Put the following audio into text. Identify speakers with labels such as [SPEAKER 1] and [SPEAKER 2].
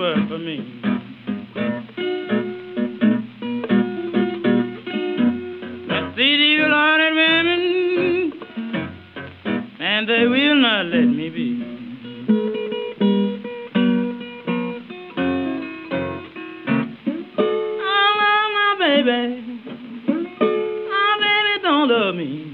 [SPEAKER 1] world for me. But see these Lord women, and they will not let me be. Oh, my baby, my baby don't love me.